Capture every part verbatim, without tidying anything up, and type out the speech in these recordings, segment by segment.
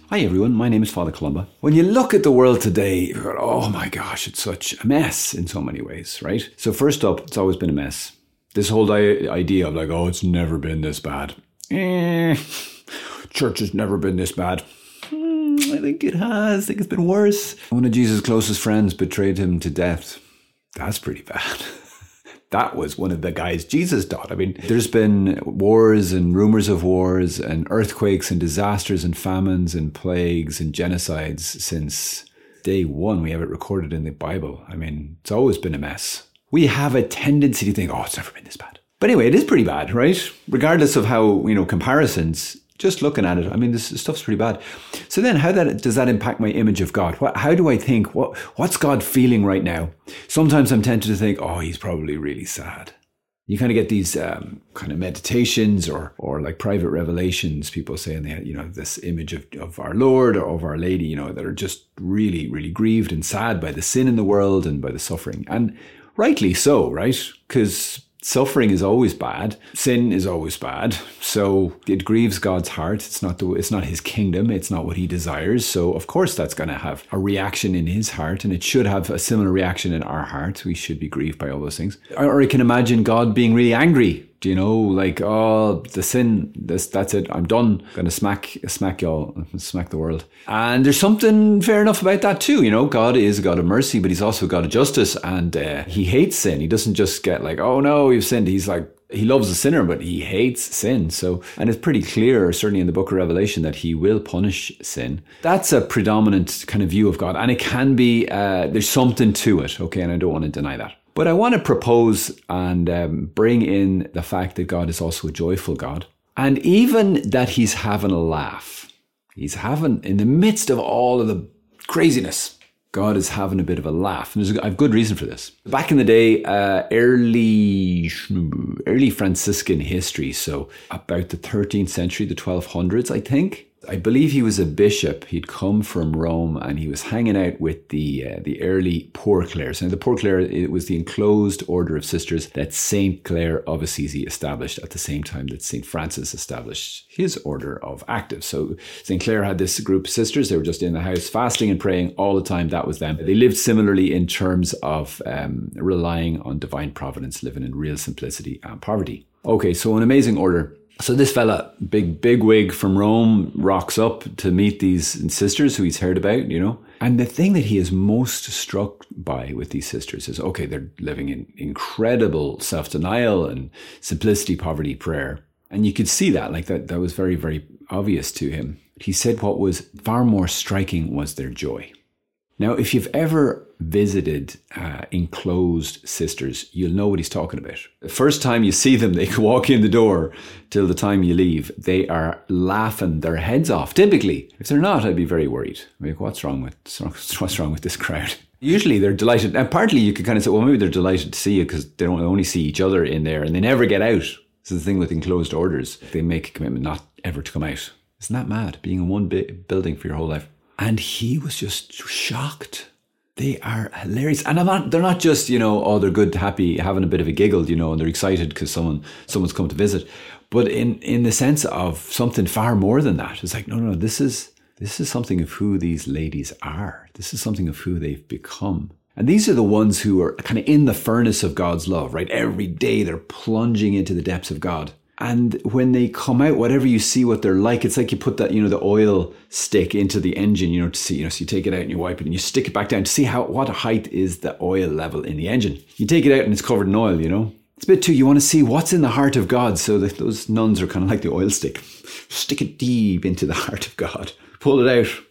Hi everyone, my name is Father Columba. When you look at the world today, you go, oh my gosh, it's such a mess in so many ways, right? So first up, it's always been a mess. This whole di- idea of like, oh, it's never been this bad. Eh, church has never been this bad. Hmm, I think it has. I think it's been worse. One of Jesus' closest friends betrayed him to death. That's pretty bad. That was one of the guys Jesus taught. I mean, there's been wars and rumors of wars and earthquakes and disasters and famines and plagues and genocides since day one. We have it recorded in the Bible. I mean, it's always been a mess. We have a tendency to think, oh, it's never been this bad. But anyway, it is pretty bad, right? Regardless of how, you know, comparisons, just looking at it, I mean, this stuff's pretty bad. So then how that does that impact my image of God? What, how do I think? What What's God feeling right now? Sometimes I'm tempted to think, oh, he's probably really sad. You kind of get these um, kind of meditations or or like private revelations, people saying they, you know, this image of, of our Lord or of Our Lady, you know, that are just really, really grieved and sad by the sin in the world and by the suffering. And rightly so, right? Because suffering is always bad. Sin is always bad. So it grieves God's heart. It's not the, it's not his kingdom. It's not what he desires. So of course that's going to have a reaction in his heart, and it should have a similar reaction in our heart. We should be grieved by all those things. Or I can imagine God being really angry. Do you know, like, oh, the sin, this, that's it. I'm done. I'm going to smack, smack y'all, smack the world. And there's something fair enough about that too. You know, God is a God of mercy, but he's also a God of justice. And uh, he hates sin. He doesn't just get like, oh no, you've sinned. He's like, he loves the sinner, but he hates sin. So, and it's pretty clear, certainly in the book of Revelation, that he will punish sin. That's a predominant kind of view of God. And it can be, uh, there's something to it. Okay. And I don't want to deny that. But I want to propose and um, bring in the fact that God is also a joyful God. And even that he's having a laugh. He's having, in the midst of all of the craziness, God is having a bit of a laugh. And there's a, I have good reason for this. Back in the day, uh, early, early Franciscan history, so about the thirteenth century, the twelve hundreds, I think. I believe he was a bishop. He'd come from Rome and he was hanging out with the uh, the early Poor Clares. And the Poor Clare, it was the enclosed order of sisters that Saint Clare of Assisi established at the same time that Saint Francis established his order of actives. So Saint Clare had this group of sisters. They were just in the house fasting and praying all the time. That was them. They lived similarly in terms of um, relying on divine providence, living in real simplicity and poverty. Okay, so an amazing order. So this fella, big, big wig from Rome, rocks up to meet these sisters who he's heard about, you know. And the thing that he is most struck by with these sisters is, okay, they're living in incredible self-denial and simplicity, poverty, prayer. And you could see that, like that, that was very, very obvious to him. He said what was far more striking was their joy. Now, if you've ever visited uh, enclosed sisters, you'll know what he's talking about. The first time you see them, they can walk in the door till the time you leave. They are laughing their heads off. Typically, if they're not, I'd be very worried. I mean, what's wrong with what's wrong with this crowd? Usually they're delighted. And partly you could kind of say, well, maybe they're delighted to see you because they don't only see each other in there and they never get out. This is the thing with enclosed orders. They make a commitment not ever to come out. Isn't that mad? Being in one big building for your whole life. And he was just shocked. They are hilarious. And I'm not, they're not just, you know, oh, they're good, happy, having a bit of a giggle, you know, and they're excited because someone, someone's come to visit. But in, in the sense of something far more than that. It's like, no, no, this is, this is something of who these ladies are. This is something of who they've become. And these are the ones who are kind of in the furnace of God's love, right? Every day they're plunging into the depths of God. And when they come out, whatever you see what they're like, it's like you put that, you know, the oil stick into the engine, you know, to see, you know, so you take it out and you wipe it and you stick it back down to see how, what height is the oil level in the engine. You take it out and it's covered in oil, you know. It's a bit too, you want to see what's in the heart of God. So that those nuns are kind of like the oil stick. Stick it deep into the heart of God. Pull it out.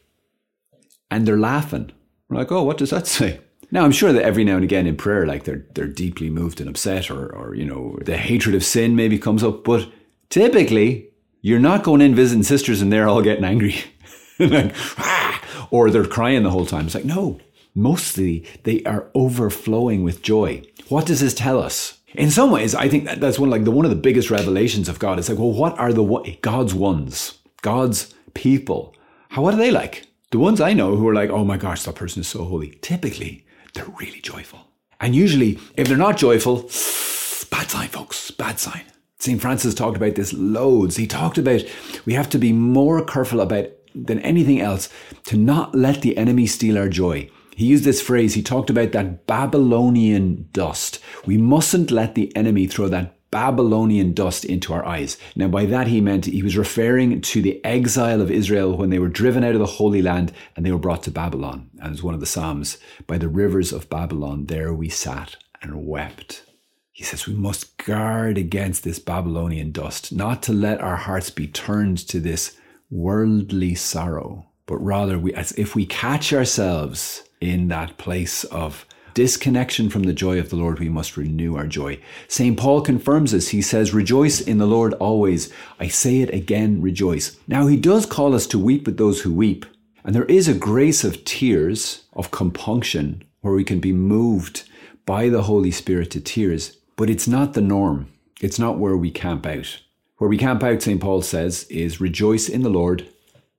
And they're laughing. We're like, oh, what does that say? Now, I'm sure that every now and again in prayer, like they're they're deeply moved and upset or, or, you know, the hatred of sin maybe comes up. But typically, you're not going in visiting sisters and they're all getting angry. like, ah! Or they're crying the whole time. It's like, no, mostly they are overflowing with joy. What does this tell us? In some ways, I think that that's one like the one of the biggest revelations of God. It's like, well, what are the God's ones? God's people? How, what are they like? The ones I know who are like, oh my gosh, that person is so holy. Typically, they're really joyful. And usually, if they're not joyful, bad sign, folks, bad sign. Saint Francis talked about this loads. He talked about we have to be more careful about than anything else to not let the enemy steal our joy. He used this phrase. He talked about that Babylonian dust. We mustn't let the enemy throw that Babylonian dust into our eyes. Now, by that he meant he was referring to the exile of Israel when they were driven out of the Holy Land and they were brought to Babylon. And it's one of the Psalms, by the rivers of Babylon, there we sat and wept. He says we must guard against this Babylonian dust, not to let our hearts be turned to this worldly sorrow, but rather we, as if we catch ourselves in that place of disconnection from the joy of the Lord, we must renew our joy. Saint Paul confirms this. He says, rejoice in the Lord always. I say it again, rejoice. Now, he does call us to weep with those who weep. And there is a grace of tears, of compunction, where we can be moved by the Holy Spirit to tears. But it's not the norm. It's not where we camp out. Where we camp out, Saint Paul says, is rejoice in the Lord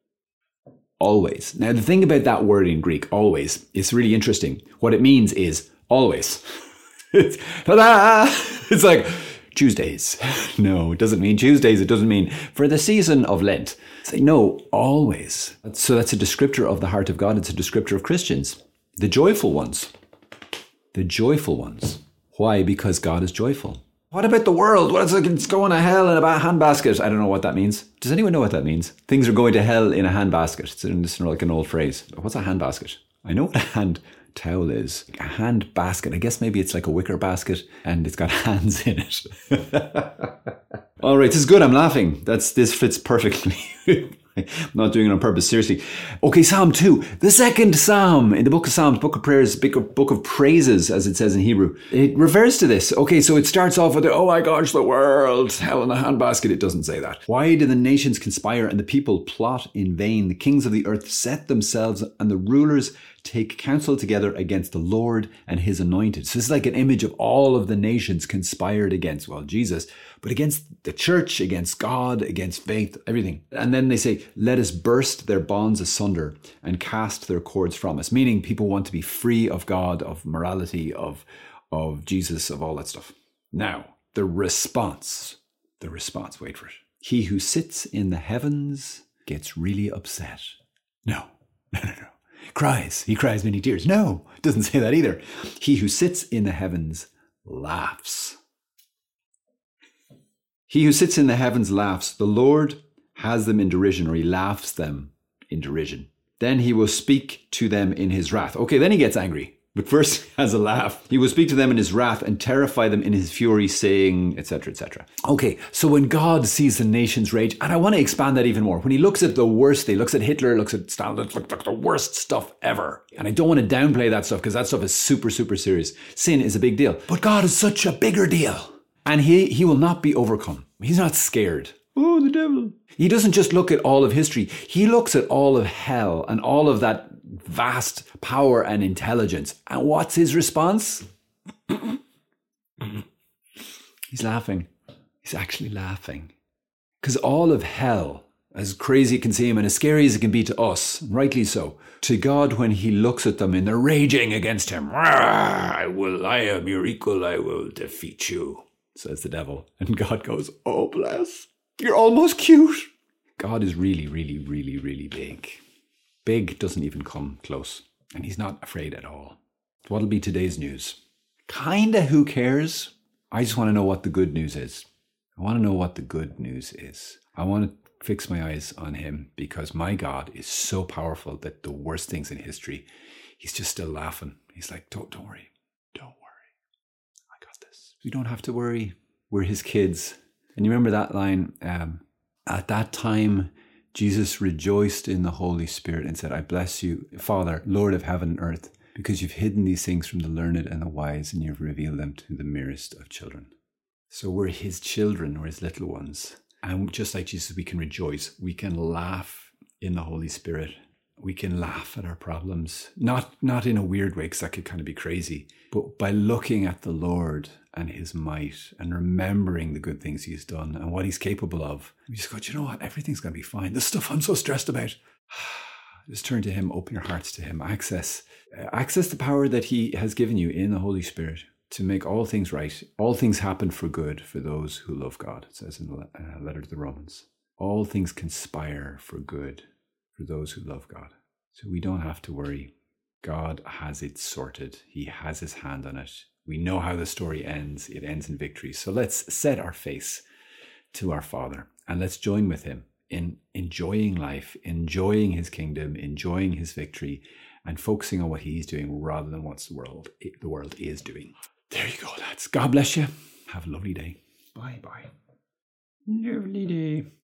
always. Now, the thing about that word in Greek, always, is really interesting. What it means is always. It's, ta-da! It's like Tuesdays. No, it doesn't mean Tuesdays. It doesn't mean for the season of Lent. It's like, no, always. So that's a descriptor of the heart of God. It's a descriptor of Christians. The joyful ones. The joyful ones. Why? Because God is joyful. What about the world? What is it? It's going to hell in a handbasket. I don't know what that means. Does anyone know what that means? Things are going to hell in a handbasket. It's, it's like an old phrase. What's a handbasket? I know what a hand towel is. A hand basket. I guess maybe it's like a wicker basket and it's got hands in it. All right, this is good. I'm laughing. That's this fits perfectly. I'm not doing it on purpose, seriously. Okay, Psalm two, the second Psalm in the book of Psalms, book of prayers, book of praises, as it says in Hebrew. It refers to this. Okay, so it starts off with, oh my gosh, the world, hell in a handbasket. It doesn't say that. Why do the nations conspire and the people plot in vain? The kings of the earth set themselves and the rulers take counsel together against the Lord and his anointed. So this is like an image of all of the nations conspired against, well, Jesus, but against the church, against God, against faith, everything. And then they say, let us burst their bonds asunder and cast their cords from us. Meaning people want to be free of God, of morality, of, of Jesus, of all that stuff. Now, the response, the response, wait for it. He who sits in the heavens gets really upset. No, no, no, no. Cries. He cries many tears. No, it doesn't say that either. He who sits in the heavens laughs. He who sits in the heavens laughs. The Lord has them in derision, or he laughs them in derision. Then he will speak to them in his wrath. Okay, then he gets angry. But first he has a laugh. He will speak to them in his wrath and terrify them in his fury, saying, et cetera, et cetera. Okay, so when God sees the nations rage, and I want to expand that even more, when he looks at the worst, he looks at Hitler, looks at Stalin, looks at the worst stuff ever. And I don't want to downplay that stuff because that stuff is super, super serious. Sin is a big deal. But God is such a bigger deal. And he, he will not be overcome. He's not scared. Oh, the devil. He doesn't just look at all of history. He looks at all of hell and all of that vast power and intelligence. And what's his response? He's laughing. He's actually laughing. Because all of hell, as crazy it can seem and as scary as it can be to us, rightly so, to God when he looks at them and they're raging against him, I will, I am your equal, I will defeat you, says the devil. And God goes, oh bless, you're almost cute. God is really, really, really, really big. Big doesn't even come close. And he's not afraid at all. What'll be today's news? Kinda who cares? I just want to know what the good news is. I want to know what the good news is. I want to fix my eyes on him because my God is so powerful that the worst things in history, he's just still laughing. He's like, don't, don't worry. Don't worry. I got this. We don't have to worry. We're his kids. And you remember that line, um, at that time, Jesus rejoiced in the Holy Spirit and said, I bless you, Father, Lord of heaven and earth, because you've hidden these things from the learned and the wise, and you've revealed them to the merest of children. So we're his children, we're his little ones. And just like Jesus, we can rejoice. We can laugh in the Holy Spirit. We can laugh at our problems. Not, not in a weird way, because that could kind of be crazy, but by looking at the Lord and his might and remembering the good things he's done and what he's capable of. We just go, do you know what? Everything's going to be fine. This stuff I'm so stressed about. Just turn to him, open your hearts to him, access, uh, access the power that he has given you in the Holy Spirit to make all things right. All things happen for good for those who love God, it says in the uh, letter to the Romans. All things conspire for good for those who love God. So we don't have to worry. God has it sorted. He has his hand on it. We know how the story ends. It ends in victory. So let's set our face to our Father and let's join with him in enjoying life, enjoying his kingdom, enjoying his victory, and focusing on what he's doing rather than what the world, the world is doing. There you go, lads. God bless you. Have a lovely day. Bye-bye. Lovely day.